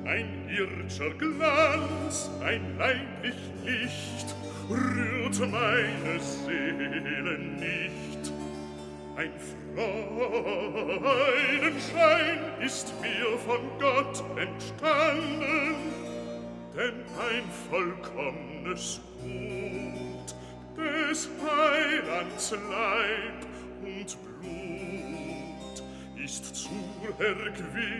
ein ird'scher Glanz, ein leiblich Licht, rührt meine Seele nicht. Ein Freudenschein ist mir von Gott entstanden, denn ein vollkommnes Gut des Heilands Leib und Blut ist zur Erquickung